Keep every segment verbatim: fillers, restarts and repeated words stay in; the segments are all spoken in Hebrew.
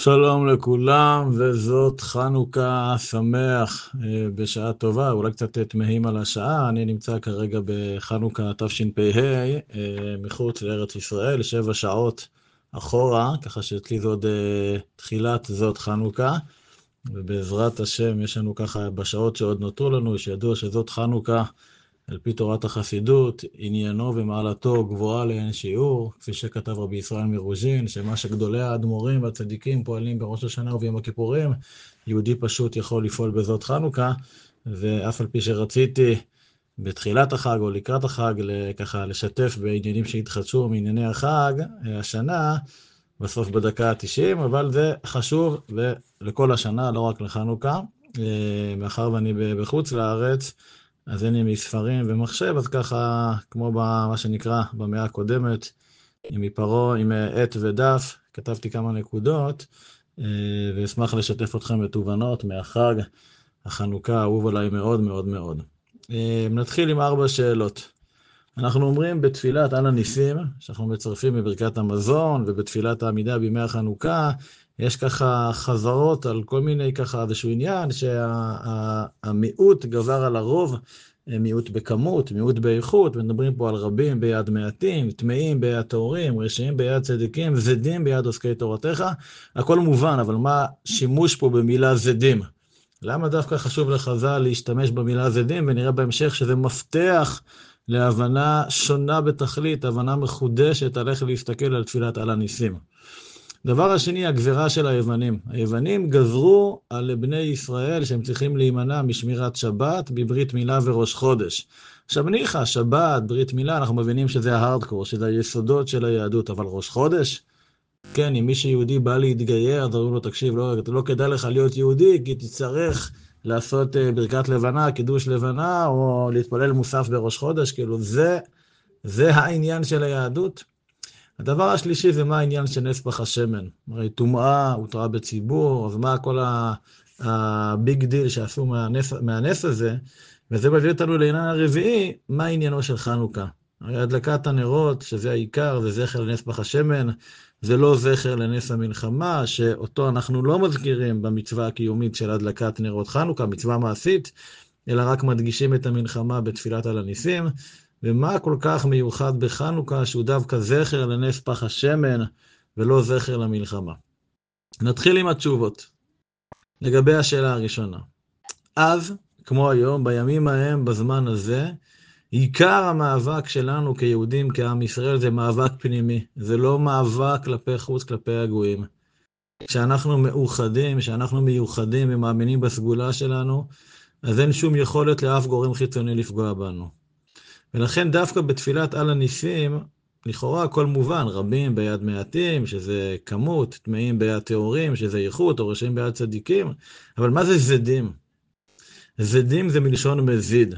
שלום לכולם, וזאת חנוכה שמח אה, בשעה טובה, אולי קצת תמהים על השעה. אני נמצא כרגע בחנוכה תשפ"ה, אה, מחוץ לארץ ישראל, שבע שעות אחורה, ככה שאצלי זה עוד אה, תחילת זאת חנוכה, ובעזרת השם יש לנו ככה בשעות שעוד נותרו לנו, שידוע שזאת חנוכה, על פי תורת החסידות, עניינו ומעלתו גבוהה לאין שיעור, כפי שכתב רבי ישראל מרוז'ין, שמה שגדולי האדמו"רים והצדיקים פועלים בראש השנה וביום הכיפורים, יהודי פשוט יכול לפעול בזאת חנוכה, ואף על פי שרציתי בתחילת החג או לקראת החג, ככה לשתף בעניינים שהתחדשו מענייני החג, השנה, בסוף בדקה ה-תשעים, אבל זה חשוב לכל השנה, לא רק לחנוכה, מאחר ואני בחוץ לארץ, אז אין לי מספרים ומחשב, אז ככה, כמו במה שנקרא במאה הקודמת, עם עיפרו, עם עט ודף, כתבתי כמה נקודות, ואשמח לשתף אתכם בתובנות מהחג, החנוכה האהוב עליי מאוד מאוד מאוד. נתחיל עם ארבע שאלות. אנחנו אומרים בתפילת על הניסים, שאנחנו מצרפים בברכת המזון, ובתפילת העמידה בימי החנוכה, יש ככה חזרות על כל מיני ככה איזשהו עניין, שהמיעוט גבר על הרוב, מיעוט בכמות, מיעוט באיכות, ונדברים פה על רבים ביד מעטים, טמאים ביד טהורים, רשעים ביד צדיקים, זדים ביד עוסקי תורתך, הכל מובן, אבל מה שימוש פה במילה זדים? למה דווקא חשוב לחז"ל להשתמש במילה זדים, ונראה בהמשך שזה מפתח להבנה שונה בתכלית, הבנה מחודשת על איך להסתכל על תפילת על הניסים. דבר השני, הגזרה של היוונים. היוונים גזרו על בני ישראל שהם צריכים להימנע משמירת שבת בברית מילה וראש חודש. עכשיו ניחא, שבת, ברית מילה, אנחנו מבינים שזה ההארדקור, שזה היסודות של היהדות, אבל ראש חודש? כן, אם מי שיהודי בא להתגייר, דברים לו, תקשיב, לא, לא כדאי לך להיות יהודי, כי תצטרך לעשות ברכת לבנה, קידוש לבנה, או להתפלל מוסף בראש חודש, כאילו זה, זה העניין של היהדות. הדבר השלישי זה מה העניין של נס פח השמן. הרי טומאה הותרה בציבור, אז מה כל הביג דיל שעשו מהנס, מהנס הזה, וזה מביא אותנו לעניין הרביעי, מה עניינו של חנוכה. הרי הדלקת הנרות, שזה העיקר, זה זכר לנס פח השמן, זה לא זכר לנס המלחמה, שאותו אנחנו לא מזכירים במצווה הקיומית של הדלקת נרות חנוכה, מצווה מעשית, אלא רק מדגישים את המלחמה בתפילת על הניסים, ומה כל כך מיוחד בחנוכה שהוא דווקא זכר לנס פח השמן ולא זכר למלחמה. נתחיל עם התשובות. לגבי השאלה הראשונה. אז, כמו היום, בימים ההם, בזמן הזה, עיקר המאבק שלנו כיהודים, כעם ישראל, זה מאבק פנימי. זה לא מאבק כלפי חוץ, כלפי הגויים. כשאנחנו מאוחדים, כשאנחנו מיוחדים ומאמינים בסגולה שלנו, אז אין שום יכולת לאף גורם חיצוני לפגוע בנו. ולכן דווקא בתפילת על הניסים, לכאורה הכל מובן, רבים ביד מעטים, שזה כמות, טמאים ביד טהורים, שזה איכות, או רשעים ביד צדיקים, אבל מה זה זדים? זדים זה מלשון מזיד.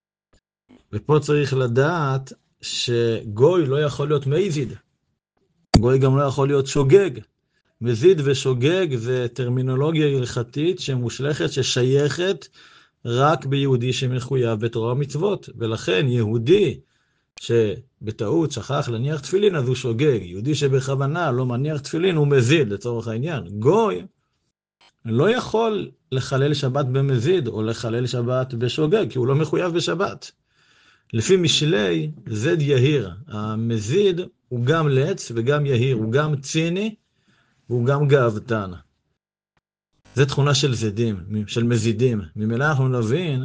ופה צריך לדעת שגוי לא יכול להיות מזיד. גוי גם לא יכול להיות שוגג. מזיד ושוגג זה טרמינולוגיה הלכתית שמושלכת, ששייכת, רק ביהודי שמחויב בתורה ומצוות, ולכן יהודי שבטעות שכח להניח תפילין, אז הוא שוגג. יהודי שבכוונה לא מניח תפילין, הוא מזיד לצורך העניין. גוי לא יכול לחלל שבת במזיד, או לחלל שבת בשוגג, כי הוא לא מחויב בשבת. לפי משלי, זד יהיר. המזיד הוא גם לץ וגם יהיר, הוא גם ציני, והוא גם גאוותן. זה תכונה של זדים, של מזידים. ממילא אנחנו נבין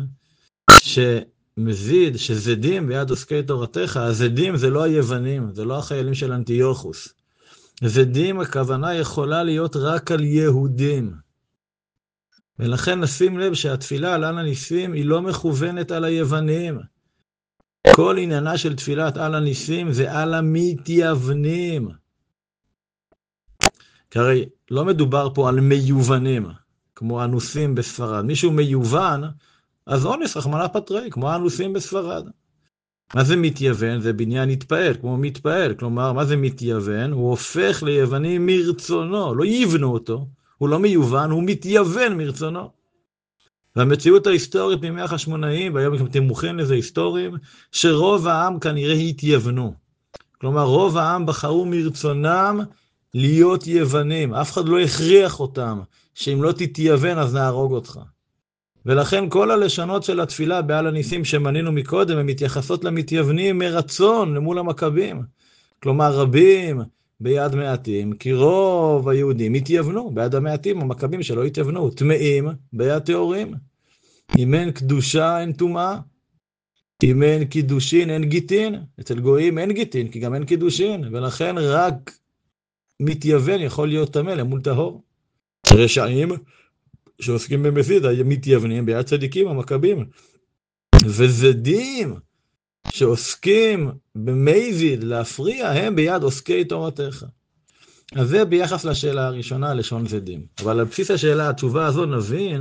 שמזיד, שזדים ביד עוסקי תורתך, הזדים זה לא היוונים, זה לא החיילים של אנטיוכוס. זדים הכוונה יכולה להיות רק על יהודים. ולכן נשים לב שהתפילה על על הניסים היא לא מכוונת על היוונים. כל עניינה של תפילת על הניסים זה על המתייוונים. כי הרי לא מדובר פה על מיובנים, כמו אנוסים בספרד. מישהו מיובן, אז אונס רחמנא פטרי, כמו אנוסים בספרד. מה זה מתייוון? זה בניין התפעל, כמו מתפעל. כלומר, מה זה מתייוון? הוא הופך ליווני מרצונו, לא יבנו אותו. הוא לא מיובן, הוא מתייוון מרצונו. והמציאות ההיסטורית מימי החשמונאים, והיום אתם מוכנים לזה היסטוריים, שרוב העם כנראה התייוונו. כלומר, רוב העם בחרו מרצונם להיות יוונים. אף אחד לא הכריח אותם, שאם לא תתייוון אז נהרוג אותך. ולכן כל הלשונות של התפילה בעל הניסים שמנינו מקודם, הן מתייחסות למתייוונים מרצון למול המכבים. כלומר רבים ביד מעטים, כי רוב היהודים התייוונו ביד המעטים, המכבים שלא התייוונו, טמאים ביד טהורים. אם אין קדושה אין טומאה, אם אין קידושין אין גיטין, אצל גויים אין גיטין, כי גם אין קידושין, ולכן רק מתייוון יכול להיות טמא למול טהור. רשעים שעוסקים במזיד, מתייוונים ביד צדיקים, המכבים. וזדים שעוסקים במזיד להפריע, הם ביד עוסקי תורתך. אז זה ביחס לשאלה הראשונה, לשון זדים. אבל על בסיס השאלה, התשובה הזו נבין,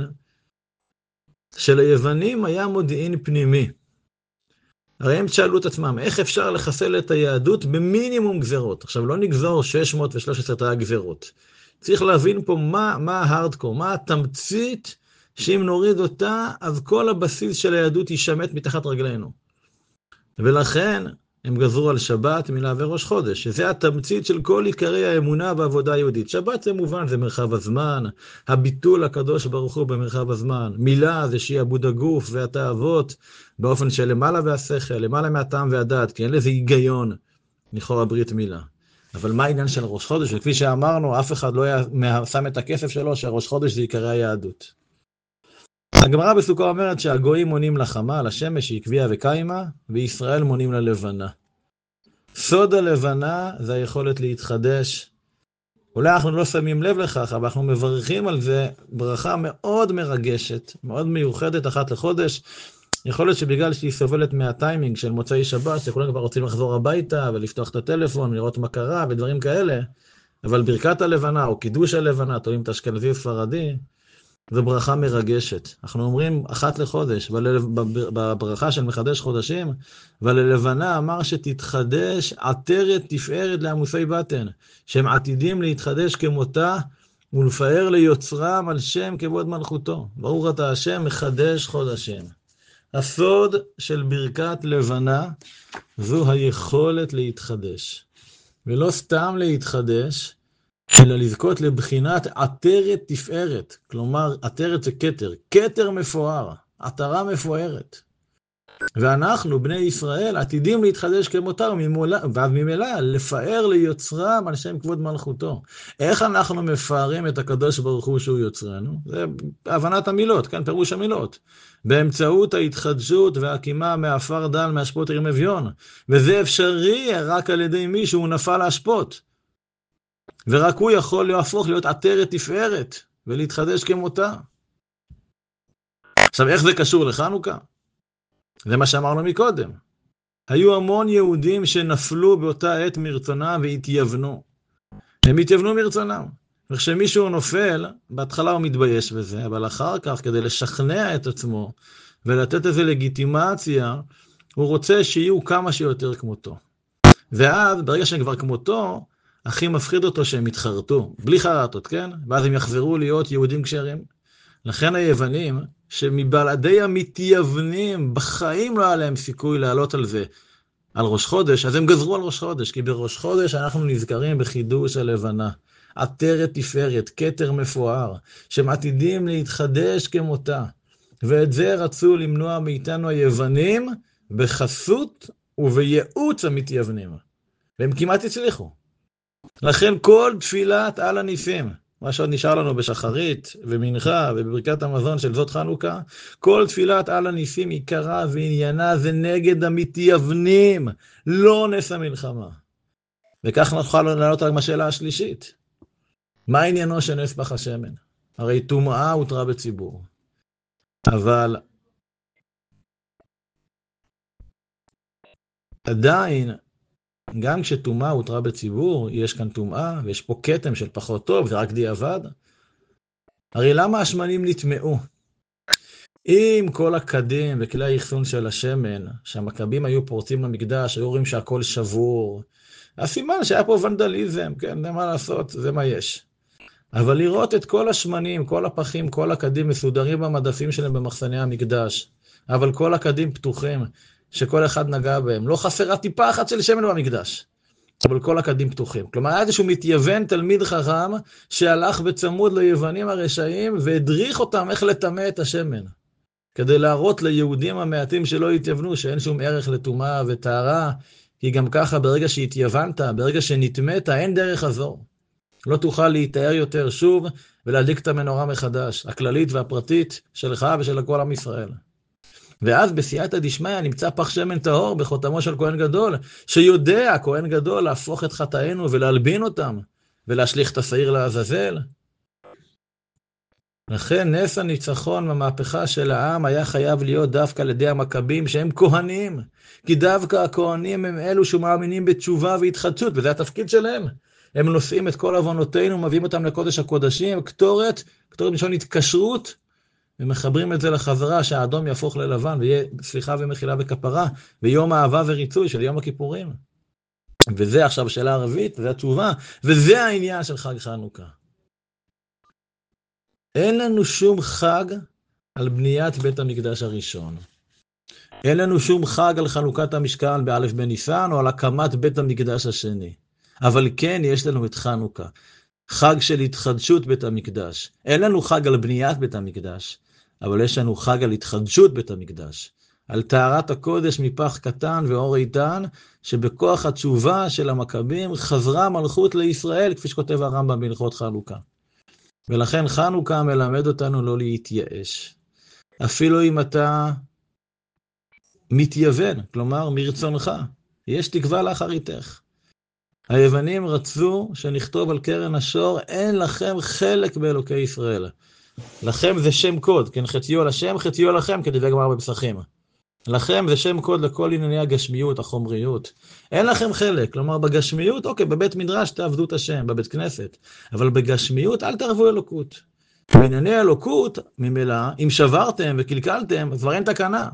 שליוונים היה מודיעין פנימי. הרי הם שאלו את עצמם, איך אפשר לחסל את היהדות במינימום גזרות? עכשיו לא נגזור שש מאות ושלוש עשרה גזרות. צריך להבין פה מה, מה ההרדקור, מה התמצית, שאם נוריד אותה, אז כל הבסיס של היהדות יישמט מתחת רגלינו. ולכן הם גזרו על שבת, מילה וראש חודש, שזה התמצית של כל עיקרי האמונה בעבודה היהודית. שבת זה מובן, זה מרחב הזמן, הביטול הקדוש ברוך הוא במרחב הזמן. מילה זה שיעבוד הגוף והתאוות, באופן של למעלה והשכל, למעלה מהטעם והדעת, כי אין לזה היגיון, לכאורה ברית מילה. אבל מה העניין של ראש חודש? וכפי שאמרנו, אף אחד לא היה שם את הכסף שלו, שהראש חודש זה עיקרי היהדות. הגמרא בסוכה אומרת שהגויים מונים לחמה, לשמש שהיא קביעה וקיימה, וישראל מונים ללבנה. סוד הלבנה זה היכולת להתחדש. אולי אנחנו לא שמים לב לכך, אבל אנחנו מברכים על זה ברכה מאוד מרגשת, מאוד מיוחדת אחת לחודש. יכול להיות שבגלל שהיא סובלת מהטיימינג של מוצאי שבת, שכולם כבר רוצים לחזור הביתה ולפתוח את הטלפון, לראות מה קרה ודברים כאלה, אבל ברכת הלבנה או קידוש הלבנה, תולים את אשכנזי ספרדי, זו ברכה מרגשת. אנחנו אומרים אחת לחודש, בברכה של מחדש חודשים, וללבנה אמר שתתחדש עטרת תפארת לעמוסי בטן, שהם עתידים להתחדש כמותה, ולפאר ליוצרם על שם כבוד מלכותו. ברוך אתה השם מחדש חודשים. הסוד של ברכת לבנה, זו היכולת להתחדש. ולא סתם להתחדש, אלא לזכות לבחינת עטרת תפארת. כלומר, עטרת זה כתר. כתר מפואר. עטרה מפוארת. ואנחנו, בני ישראל, עתידים להתחדש כמותה, ואז ממילא לפאר ליוצרם על שם כבוד מלכותו. איך אנחנו מפארים את הקדוש ברוך הוא שהוא יוצרנו? זה הבנת המילות, כן, פירוש המילות. באמצעות ההתחדשות והקימה מעפר דל מהשפות ערים אביון. וזה אפשרי רק על ידי מי שהוא נפל להשפות. ורק הוא יכול להפוך להיות עטרת תפארת ולהתחדש כמותה. עכשיו, איך זה קשור לחנוכה? זה מה שאמרנו מקודם. היו המון יהודים שנפלו באותה עת מרצונם והתייוונו. הם התייוונו מרצונם. וכשמישהו נופל, בהתחלה הוא מתבייש בזה, אבל אחר כך, כדי לשכנע את עצמו ולתת איזו לגיטימציה, הוא רוצה שיהיו כמה שיותר כמותו. ואז, ברגע שהם כבר כמותו, הכי מפחיד אותו שהם יתחרטו, בלי חרטות, כן? ואז הם יחזרו להיות יהודים כשרים. לכן היוונים, שמבלעדי המתייוונים, בחיים לא היה להם סיכוי לעלות על זה, על ראש חודש, אז הם גזרו על ראש חודש, כי בראש חודש אנחנו נזכרים בחידוש הלבנה. עטרת תפארת, כתר מפואר, שהם עתידים להתחדש כמותה. ואת זה רצו למנוע מאיתנו היוונים, בחסות ובייעוץ המתייוונים. והם כמעט הצליחו. לכן כל תפילת על הניסים, מה שעוד נשאר לנו בשחרית ומנחה ובברכת המזון של זאת חנוכה, כל תפילת על הניסים עיקרה ועניינה זה נגד המתייוונים, לא נס המלחמה. וכך נוכל לענות על השאלה השלישית. מה עניינו של נס פח השמן? הרי טומאה הותרה בציבור. אבל עדיין, גם כשטומאה הותרה בציבור, יש כאן טומאה, ויש פה קטם של פחות טוב, זה רק דיעבד. הרי למה השמנים נטמעו? אם כל הקדים וכלי האחסון של השמן, שהמכבים היו פורצים למקדש, היו רואים שהכל שבור, הסימן שהיה פה ונדליזם, כן, זה מה לעשות, זה מה יש. אבל לראות את כל השמנים, כל הפחים, כל הקדים מסודרים במדפים שלהם במחסני המקדש, אבל כל הקדים פתוחים, שכל אחד נגע בהם, לא חסרה טיפה אחת של שמן במקדש. אבל כל הקדים פתוחים. כלומר, היה איזשהו מתייוון תלמיד חכם, שהלך בצמוד ליוונים הרשעים, והדריך אותם איך לטמא את השמן. כדי להראות ליהודים המעטים שלא התייוונו, שאין שום ערך לטומאה וטהרה, כי גם ככה ברגע שהתייוונת, ברגע שנטמאת, אין דרך חזור. לא תוכל להתאר יותר שוב, ולהדליק את המנורה מחדש, הכללית והפרטית שלך ושל כל עם ישראל. ואז בסייעתא דשמיא נמצא פח שמן טהור בחותמו של כהן גדול, שיודע כהן גדול להפוך את חטאינו ולהלבין אותם, ולהשליך את השעיר לעזאזל. לכן נס הניצחון במהפכה של העם היה חייב להיות דווקא על ידי המכבים שהם כהנים, כי דווקא הכהנים הם אלו שמאמינים בתשובה והתחדשות, וזה התפקיד שלהם. הם נושאים את כל עוונותינו, מביאים אותם לקודש הקודשים, קטורת, קטורת מלשון התקשרות, ומחברים את זה לחזרה שהאדום יהפוך ללבן, ויהיה סליחה ומחילה וכפרה, ביום האהבה וריצוי של יום הכיפורים. וזה עכשיו שאלה ערבית, וזה התשובה, וזה העניין של חג חנוכה. אין לנו שום חג על בניית בית המקדש הראשון. אין לנו שום חג על חנוכת המשכן באלף בניסן, או על הקמת בית המקדש השני. אבל כן יש לנו את חנוכה, חג של התחדשות בית המקדש. אין לנו חג על בניית בית המקדש, אבל יש לנו חג על התחדשות בית המקדש. על טהרת הקודש מפח קטן ואור איתן, שבכוח התשובה של המכבים חזרה מלכות לישראל, כפי שכותב הרמב"ם בהלכות חנוכה. ולכן חנוכה מלמד אותנו לא להתייאש. אפילו אם אתה מתייוון, כלומר מרצונך, יש תקווה לאחריתך. היוונים רצו שנכתוב על קרן השור, אין לכם חלק באלוקי ישראל. לכם זה שם קוד, כן, חציו לשם, חציו לכם, כדברי הגמרא בפסחים. לכם זה שם קוד לכל ענייני הגשמיות, החומריות. אין לכם חלק, כלומר בגשמיות, אוקיי, בבית מדרש תעבדו את השם, בבית כנסת, אבל בגשמיות אל תערבו אלוקות. בענייני אלוקות, ממילא, אם שברתם וקלקלתם, אז כבר אין תקנה.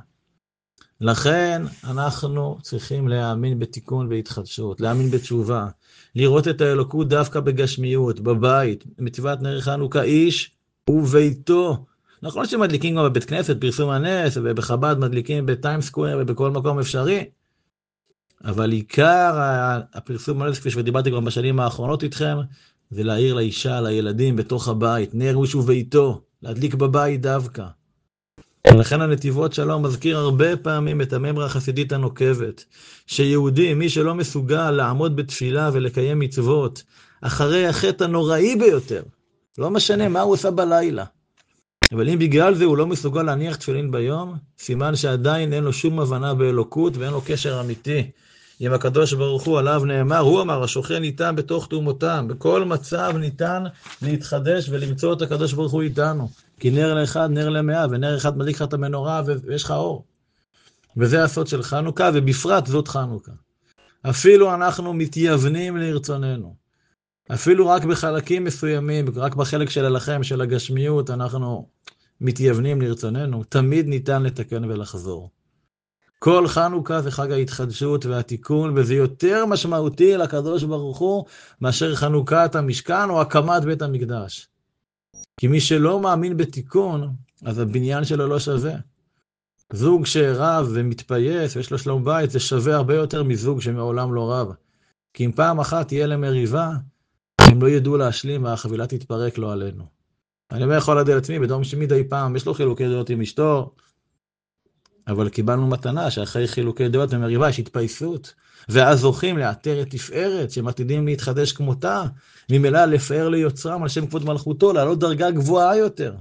לכן אנחנו צריכים להאמין בתיקון והתחדשות, להאמין בתשובה, לראות את האלוקות דווקא בגשמיות, בבית, מצוות נר חנוכה איש וביתו. נכון שמדליקים גם בבית כנסת, פרסום הנס, ובחב"ד מדליקים בטיים סקוואר ובכל מקום אפשרי, אבל עיקר הפרסום הנס, כפי שדיברתי כבר בשנים האחרונות איתכם, זה להעיר לאישה, לילדים בתוך הבית, נר איש וביתו, להדליק בבית דווקא. ולכן הנתיבות שלום מזכיר הרבה פעמים את הממרה החסידית הנוקבת, שיהודי, מי שלא מסוגל לעמוד בתפילה ולקיים מצוות, אחרי החטא הנוראי ביותר, לא משנה מה הוא עושה בלילה, אבל אם בגלל זה הוא לא מסוגל להניח תפילין ביום, סימן שעדיין אין לו שום הבנה באלוקות ואין לו קשר אמיתי עם הקדוש ברוך הוא. עליו נאמר, הוא אמר, השוכן איתם בתוך תאומותם, בכל מצב ניתן להתחדש ולמצוא את הקדוש ברוך הוא איתנו, כי נר לאחד, נר למאה, ונר אחד מדליק לך את המנורה ויש לך אור. וזה הסוד של חנוכה, ובפרט זאת חנוכה. אפילו אנחנו מתייוונים לרצוננו, אפילו רק בחלקים מסוימים, רק בחלק של הלחם, של הגשמיות, אנחנו מתייוונים לרצוננו, תמיד ניתן לתקן ולחזור. כל חנוכה זה חג ההתחדשות והתיקון, וזה יותר משמעותי לקדוש ברוך הוא, מאשר חנוכת המשכן או הקמת בית המקדש. כי מי שלא מאמין בתיקון, אז הבניין שלו לא שווה. זוג שרב ומתפייס ויש לו שלום בית, זה שווה הרבה יותר מזוג שמעולם לא רב. כי אם פעם אחת תהיה להם מריבה, הם לא ידעו להשלים והחבילה תתפרק לו עלינו. אני אומר יכול לדעת עצמי, בדום שמדי פעם יש לו חילוקי דעות עם אשתו, אבל קיבלנו מתנה שאחרי חילוקי דעות ומריבה יש התפייסות, ואז זוכים לאתר את תפארת שמתידים להתחדש כמותה, ממילא לפאר ליוצרם על שם כבוד מלכותו, לעלות דרגה גבוהה יותר.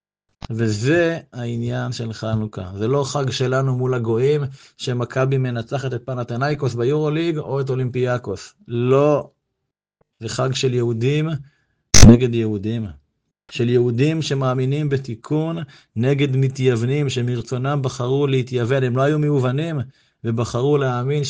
וזה העניין של חנוכה. זה לא חג שלנו מול הגויים, שמכבי מנצחת את פנתנייקוס ביורוליג או את אולימפיאקוס. לא. זה חג של יהודים נגד יהודים. של יהודים שמאמינים בתיקון נגד מתייוונים שמרצונם בחרו להתייוון. הם לא היו מיובנים ובחרו להאמין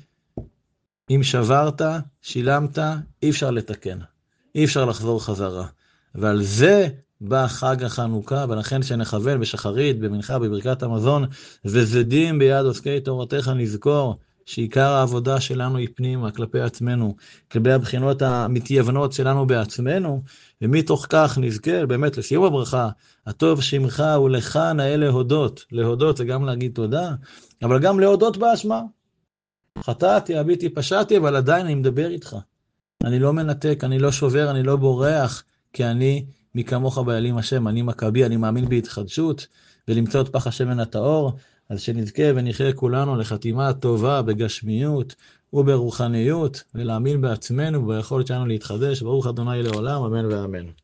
שאם שברת, שילמת, אי אפשר לתקן. אי אפשר לחזור חזרה. ועל זה בא חג החנוכה, ולכן שנכוון בשחרית, במנחה, בברכת המזון, וזדים ביד עוסקי תורתך נזכור, שעיקר העבודה שלנו היא פנימה, כלפי עצמנו, כלפי הבחינות המתייוונות שלנו בעצמנו, ומתוך כך נזכר, באמת לסיום הברכה, הטוב שמך ולך נאה להודות. להודות זה גם להגיד תודה, אבל גם להודות באשמה. חטאתי, הביתי, פשעתי, אבל עדיין אני מדבר איתך. אני לא מנתק, אני לא שובר, אני לא בורח, כי אני מי כמוך בעלים השם, אני מכבי, אני מאמין בהתחדשות, ולמצוא את פח השמן הטהור, אז שנזכה ונחיה כולנו לחתימה טובה בגשמיות וברוחניות, ולהאמין בעצמנו וביכולת שלנו להתחדש. ברוך ה' לעולם, אמן ואמן.